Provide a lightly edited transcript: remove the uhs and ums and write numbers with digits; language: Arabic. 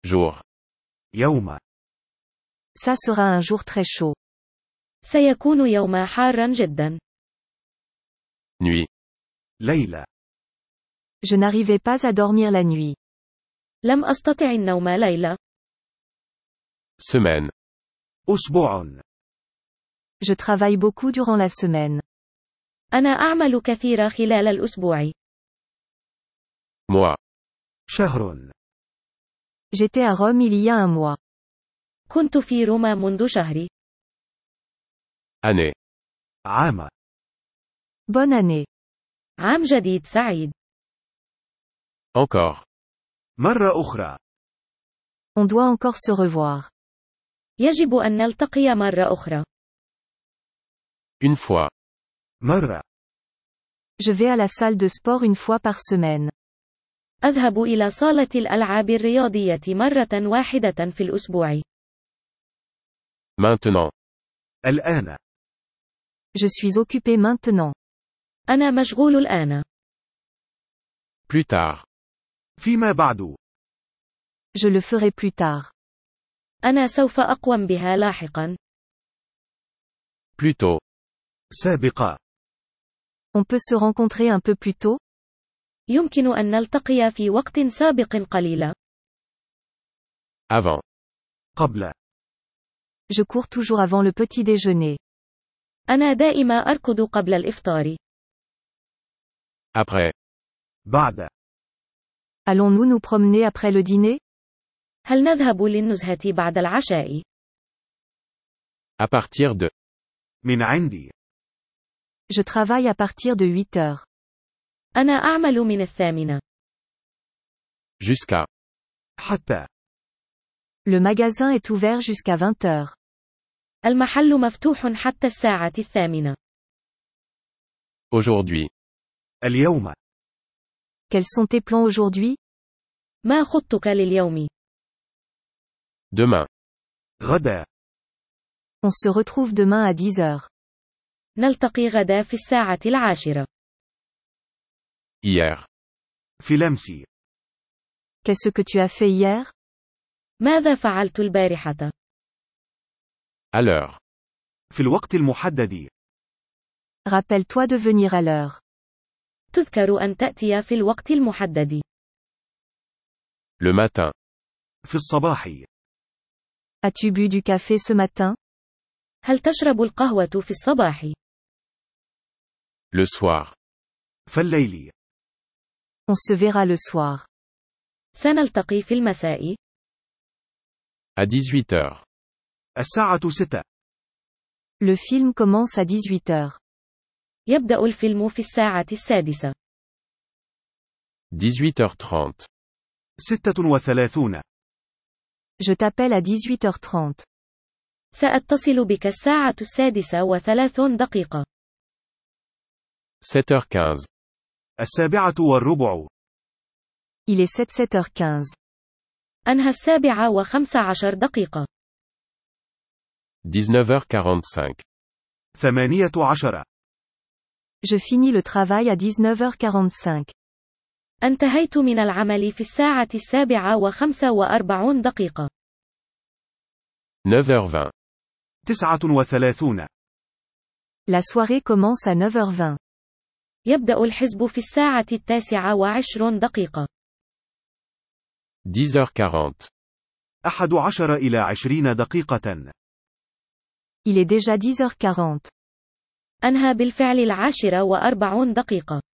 Jour. يوم. Ça sera un jour très chaud. سيكون يوما حارا جدا. Nuit. ليلة. Je n'arrivais pas à dormir la nuit. لم أستطع النوم ليلة. Semaine. أسبوع. Je travaille beaucoup durant la semaine. أنا أعمل كثير خلال الأسبوع. Mois. شهر. J'étais à Rome il y a un mois. كنت في روما منذ شهر. Année. عام. Bonne année. عام جديد سعيد. Encore. مرة أخرى. On doit encore se revoir. يجب أن نلتقي مرة أخرى. Une fois. مرة. Je vais à la salle de sport une fois par semaine. أذهب إلى صالة الألعاب الرياضية مرة واحدة في الأسبوع. Maintenant. الآن. Je suis occupé maintenant. أنا مشغول الآن. Plus tard. فيما بعد. Je le ferai plus tard. أنا سوف أقوم بها لاحقا. Plus tôt. سابقا. On peut se rencontrer un peu plus tôt? يمكن أن نلتقي في وقت سابق قليلا. Avant. قبل. Je cours toujours avant le petit déjeuner. أنا دائما أركض قبل الإفطار. Après. بعد. Allons-nous nous promener après le dîner? هل نذهب للنزهة بعد العشاء؟ À partir de. من عندي. Je travaille à partir de 8 heures. أنا أعمل من 8. Jusqu'à. حتى. Le magasin est ouvert jusqu'à 20 heures. المحل مفتوح حتى الساعة 8. Aujourd'hui. اليوم. Quels sont tes plans aujourd'hui? ما خطتك لليوم؟ Demain. غدا. On se retrouve demain à 10 heures. نلتقي غدا في الساعة 10. Hier. في لمسي. Qu'est-ce que tu as fait hier? ماذا فعلت البارحة؟ À l'heure. في الوقت المحدد. Rappelle-toi de venir à l'heure. تذكر أن تأتي في الوقت المحدد. Le matin. في الصباح. As-tu bu du café ce matin? هل تشرب القهوة في الصباح؟ Le soir. فالليل. On se verra le soir. سنلتقي في المساء. À 18 heures. الساعة 6. Le film commence à 18 heures. يبدأ الفيلم في الساعة 6. 18h30. 36. Je t'appelle à 18h30. سأتصل بك الساعة 6:03. 7h15. 7:15. Il est 7h15. أنهى 7:15. 19h45. 18. Je finis le travail à 19h45. انتهيت من العمل في الساعة 7:45. 9h20. 39. La soirée commence à 9h20. يبدأ الحزب في الساعة 9:20. 10h40. 11:20 دقيقة. Il est déjà 10h40. أنهى بالفعل 10:40.